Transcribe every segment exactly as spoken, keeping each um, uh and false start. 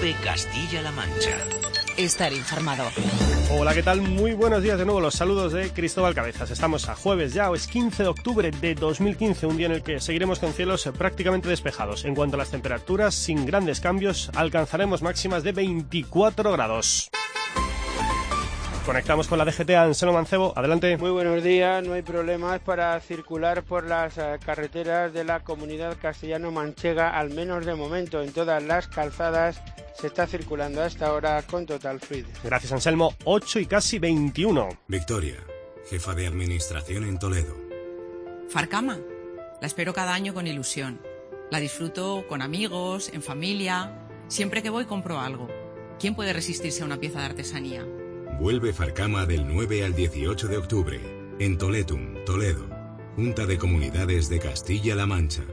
COPE Castilla-La Mancha. Estar informado. Hola, ¿qué tal? Muy buenos días de nuevo, los saludos de Cristóbal Cabezas. Estamos a jueves ya, o es quince de octubre de dos mil quince, un día en el que seguiremos con cielos prácticamente despejados. En cuanto a las temperaturas, sin grandes cambios, alcanzaremos máximas de veinticuatro grados. Conectamos con la D G T. Anselmo Mancebo, adelante. Muy buenos días, no hay problemas para circular por las uh, carreteras de la comunidad castellano-manchega, al menos de momento. En todas las calzadas se está circulando a esta hora con total fluidez. Gracias, Anselmo. ocho y casi veintiuno. Victoria, jefa de administración en Toledo. Farcama, la espero cada año con ilusión. La disfruto con amigos, en familia. Siempre que voy compro algo. ¿Quién puede resistirse a una pieza de artesanía? Vuelve Farcama del nueve al dieciocho de octubre, en Toletum, Toledo, Junta de Comunidades de Castilla-La Mancha.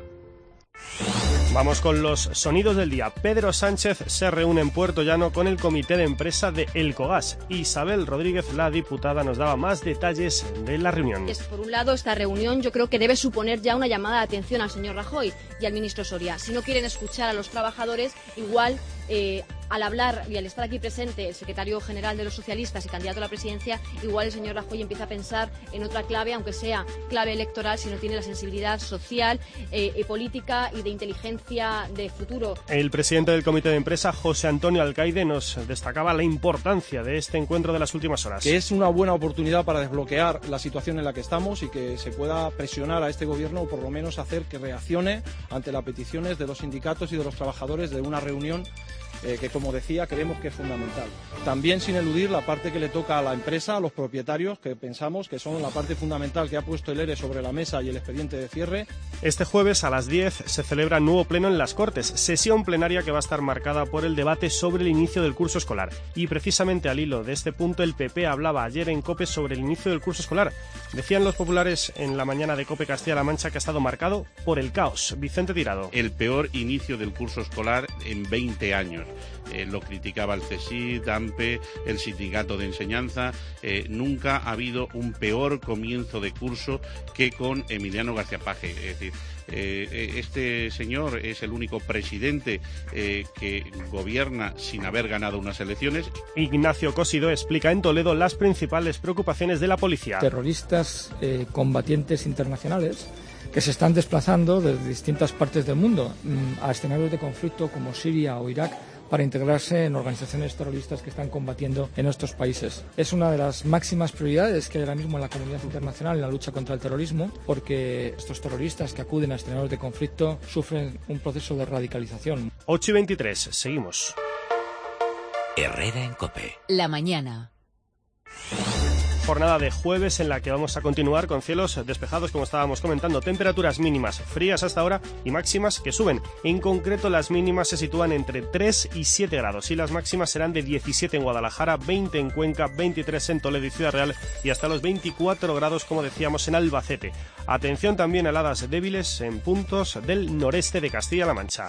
Vamos con los sonidos del día. Pedro Sánchez se reúne en Puerto Llano con el comité de empresa de Elcogas. Isabel Rodríguez, la diputada, nos daba más detalles de la reunión. Es, por un lado, esta reunión yo creo que debe suponer ya una llamada de atención al señor Rajoy y al ministro Soria. Si no quieren escuchar a los trabajadores, igual eh, al hablar y al estar aquí presente el secretario general de los socialistas y candidato a la presidencia, igual el señor Rajoy empieza a pensar en otra clave, aunque sea clave electoral, si no tiene la sensibilidad social, eh, y política y de inteligencia de futuro. El presidente del comité de empresa, José Antonio Alcaide, nos destacaba la importancia de este encuentro de las últimas horas. Que es una buena oportunidad para desbloquear la situación en la que estamos y que se pueda presionar a este gobierno, o por lo menos hacer que reaccione ante las peticiones de los sindicatos y de los trabajadores de una reunión Eh, que, como decía, creemos que es fundamental. También sin eludir la parte que le toca a la empresa, a los propietarios, que pensamos que son la parte fundamental que ha puesto el E R E sobre la mesa y el expediente de cierre. Este jueves a las diez se celebra nuevo pleno en las Cortes, sesión plenaria que va a estar marcada por el debate sobre el inicio del curso escolar. Y precisamente al hilo de este punto, el P P hablaba ayer en COPE sobre el inicio del curso escolar. Decían los populares en la mañana de COPE Castilla-La Mancha que ha estado marcado por el caos. Vicente Tirado. El peor inicio del curso escolar en veinte años. Eh, lo criticaba el C S I, DAMPE, el sindicato de enseñanza. Eh, nunca ha habido un peor comienzo de curso que con Emiliano García Paje. Es decir, eh, este señor es el único presidente eh, que gobierna sin haber ganado unas elecciones. Ignacio Cosido explica en Toledo las principales preocupaciones de la policía. Terroristas eh, combatientes internacionales que se están desplazando desde distintas partes del mundo a escenarios de conflicto como Siria o Irak para integrarse en organizaciones terroristas que están combatiendo en estos países. Es una de las máximas prioridades que hay ahora mismo en la comunidad internacional en la lucha contra el terrorismo, porque estos terroristas que acuden a escenarios de conflicto sufren un proceso de radicalización. ocho y veintitrés, seguimos. Herrera en COPE. La mañana. Jornada de jueves en la que vamos a continuar con cielos despejados, como estábamos comentando, temperaturas mínimas frías hasta ahora y máximas que suben. En concreto, las mínimas se sitúan entre tres y siete grados y las máximas serán de diecisiete en Guadalajara, veinte en Cuenca, veintitrés en Toledo y Ciudad Real y hasta los veinticuatro grados, como decíamos, en Albacete. Atención también a heladas débiles en puntos del noreste de Castilla-La Mancha.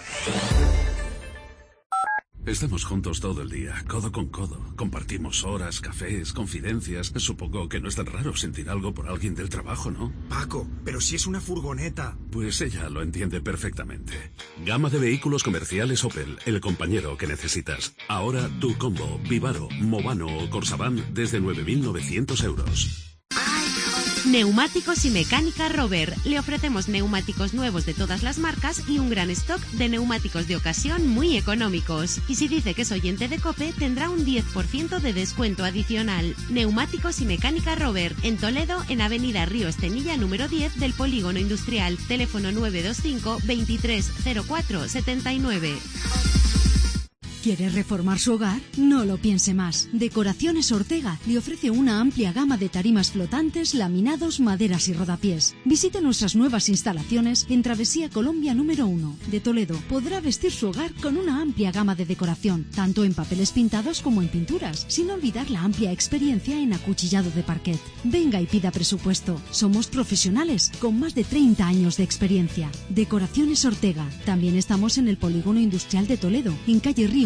Estamos juntos todo el día, codo con codo. Compartimos horas, cafés, confidencias. Supongo que no es tan raro sentir algo por alguien del trabajo, ¿no? Paco, pero si es una furgoneta. Pues ella lo entiende perfectamente. Gama de vehículos comerciales Opel, el compañero que necesitas. Ahora tu Combo, Vivaro, Movano o Corsavan desde nueve mil novecientos euros. Neumáticos y Mecánica Robert. Le ofrecemos neumáticos nuevos de todas las marcas y un gran stock de neumáticos de ocasión muy económicos. Y si dice que es oyente de COPE, tendrá un diez por ciento de descuento adicional. Neumáticos y Mecánica Robert. En Toledo, en Avenida Río Estenilla, número diez del Polígono Industrial. Teléfono nueve dos cinco, veintitrés cero cuatro setenta y nueve. ¿Quiere reformar su hogar? No lo piense más. Decoraciones Ortega le ofrece una amplia gama de tarimas flotantes, laminados, maderas y rodapiés. Visite nuestras nuevas instalaciones en Travesía Colombia número uno de Toledo. Podrá vestir su hogar con una amplia gama de decoración, tanto en papeles pintados como en pinturas, sin olvidar la amplia experiencia en acuchillado de parquet. Venga y pida presupuesto. Somos profesionales con más de treinta años de experiencia. Decoraciones Ortega. También estamos en el Polígono Industrial de Toledo, en calle Río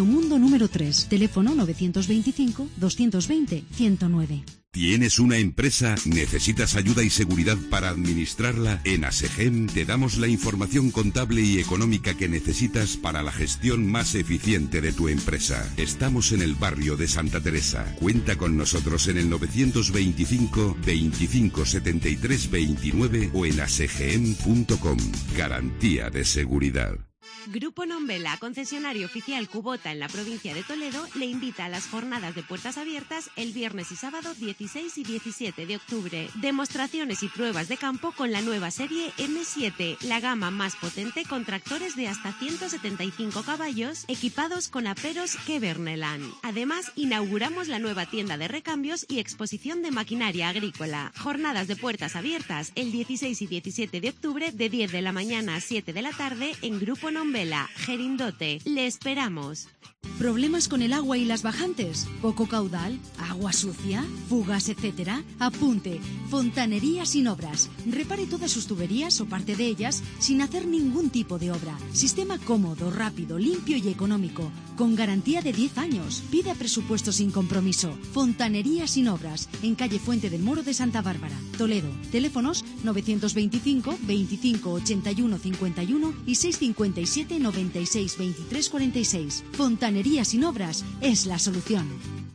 Mundo número tres, teléfono novecientos veinticinco, doscientos veinte, ciento nueve. ¿Tienes una empresa? ¿Necesitas ayuda y seguridad para administrarla? En ASEGEM te damos la información contable y económica que necesitas para la gestión más eficiente de tu empresa. Estamos en el barrio de Santa Teresa. Cuenta con nosotros en el novecientos veinticinco, veinticinco setenta y tres veintinueve o en asegem punto com. Garantía de seguridad. Grupo Nombela, concesionario oficial Kubota en la provincia de Toledo, le invita a las jornadas de puertas abiertas el viernes y sábado dieciséis y diecisiete de octubre. Demostraciones y pruebas de campo con la nueva serie eme siete, la gama más potente con tractores de hasta ciento setenta y cinco caballos, equipados con aperos Keverneland. Además, inauguramos la nueva tienda de recambios y exposición de maquinaria agrícola. Jornadas de puertas abiertas el dieciséis y diecisiete de octubre de diez de la mañana a siete de la tarde en Grupo Nombela. Gerindote, le esperamos. ¿Problemas con el agua y las bajantes? ¿Poco caudal? ¿Agua sucia? ¿Fugas, etcétera? Apunte, Fontanería Sin Obras. Repare todas sus tuberías o parte de ellas sin hacer ningún tipo de obra. Sistema cómodo, rápido, limpio y económico. Con garantía de diez años. Pida presupuesto sin compromiso. Fontanería Sin Obras. En calle Fuente del Moro de Santa Bárbara, Toledo. Teléfonos novecientos veinticinco, veinticinco ochenta y uno cincuenta y uno y seiscientos cincuenta y siete, noventa y seis, veintitrés cuarenta y seis. Fontanería Sin Obras es la solución.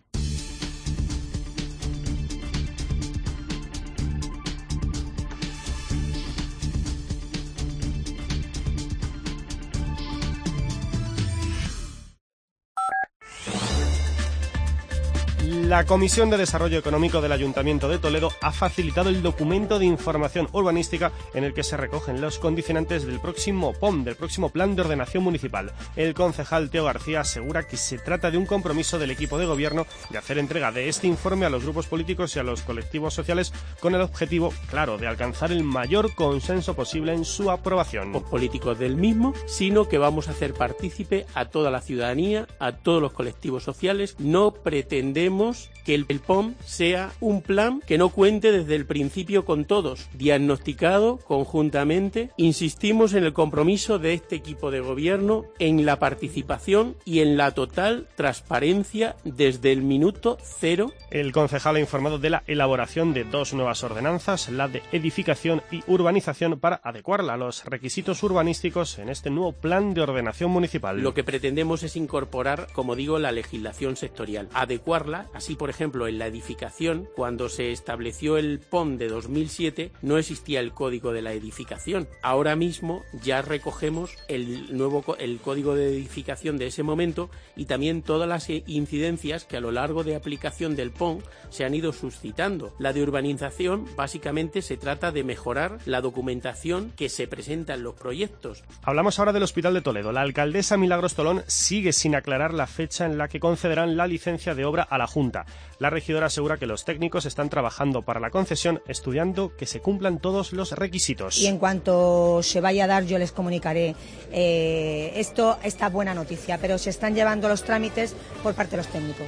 La Comisión de Desarrollo Económico del Ayuntamiento de Toledo ha facilitado el documento de información urbanística en el que se recogen los condicionantes del próximo P O M, del próximo Plan de Ordenación Municipal. El concejal Teo García asegura que se trata de un compromiso del equipo de gobierno de hacer entrega de este informe a los grupos políticos y a los colectivos sociales con el objetivo, claro, de alcanzar el mayor consenso posible en su aprobación. Los políticos del mismo, sino que vamos a hacer partícipe a toda la ciudadanía, a todos los colectivos sociales. No pretendemos que el P O M sea un plan que no cuente desde el principio con todos, diagnosticado conjuntamente. Insistimos en el compromiso de este equipo de gobierno en la participación y en la total transparencia desde el minuto cero. El concejal ha informado de la elaboración de dos nuevas ordenanzas, la de edificación y urbanización, para adecuarla a los requisitos urbanísticos en este nuevo Plan de Ordenación Municipal. Lo que pretendemos es incorporar, como digo, la legislación sectorial, adecuarla. Así, por ejemplo, en la edificación, cuando se estableció el P O M de dos mil siete, no existía el Código de la Edificación. Ahora mismo ya recogemos el nuevo el Código de Edificación de ese momento y también todas las incidencias que a lo largo de aplicación del P O M se han ido suscitando. La de urbanización, básicamente, se trata de mejorar la documentación que se presenta en los proyectos. Hablamos ahora del Hospital de Toledo. La alcaldesa Milagros Tolón sigue sin aclarar la fecha en la que concederán la licencia de obra a la Junta. La regidora asegura que los técnicos están trabajando para la concesión, estudiando que se cumplan todos los requisitos. Y en cuanto se vaya a dar, yo les comunicaré eh, esto, esta buena noticia, pero se están llevando los trámites por parte de los técnicos.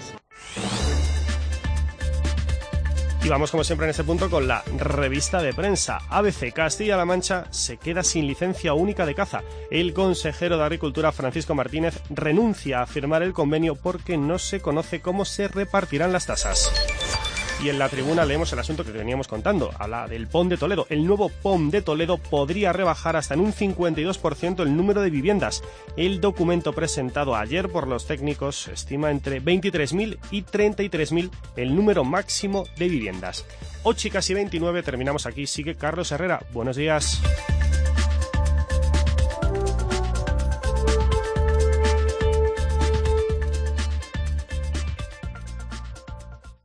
Y vamos, como siempre, en este punto con la revista de prensa. A B C: Castilla-La Mancha se queda sin licencia única de caza. El consejero de Agricultura, Francisco Martínez, renuncia a firmar el convenio porque no se conoce cómo se repartirán las tasas. Y en La Tribuna leemos el asunto que veníamos contando, habla del P O M de Toledo. El nuevo P O M de Toledo podría rebajar hasta en un cincuenta y dos por ciento el número de viviendas. El documento presentado ayer por los técnicos estima entre veintitrés mil y treinta y tres mil el número máximo de viviendas. ocho y casi veintinueve, terminamos aquí. Sigue Carlos Herrera. Buenos días.